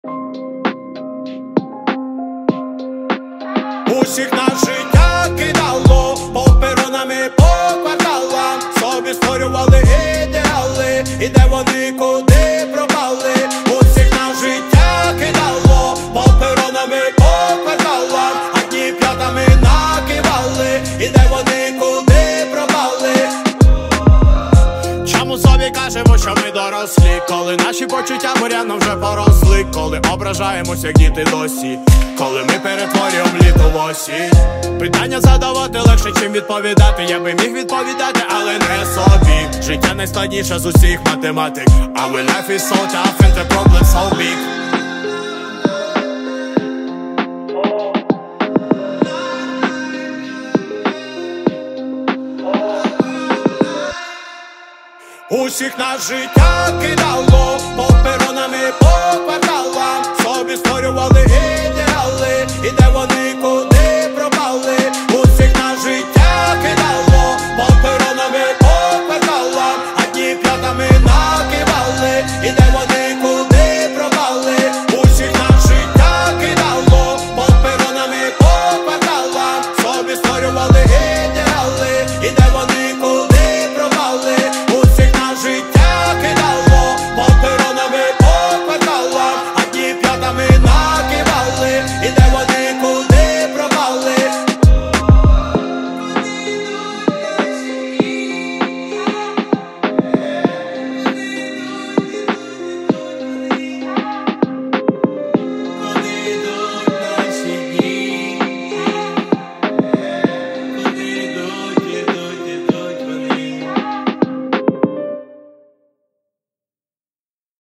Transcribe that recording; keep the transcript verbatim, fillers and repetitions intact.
Усіх на життя кидало, поперонами по кварталам, собі створювали ідеали, і де вони, куди пропали. Усіх на життя кидало, поперонами по кварталам, а дні п'ятами накивали, і де вони, куди пропали. Чому собі кажемо, що ми дорослі, коли наші почуття буряном вже поросли, коли ображаємось, як діти досі, коли ми перетворюємо літо в осінь. Питання задавати легше, чим відповідати. Я би міг відповідати, але не собі. Життя найскладніше з усіх математик, our life is so tough and the problem so big. Усіх на життя кидало, поперонами по кварталам, собі створювали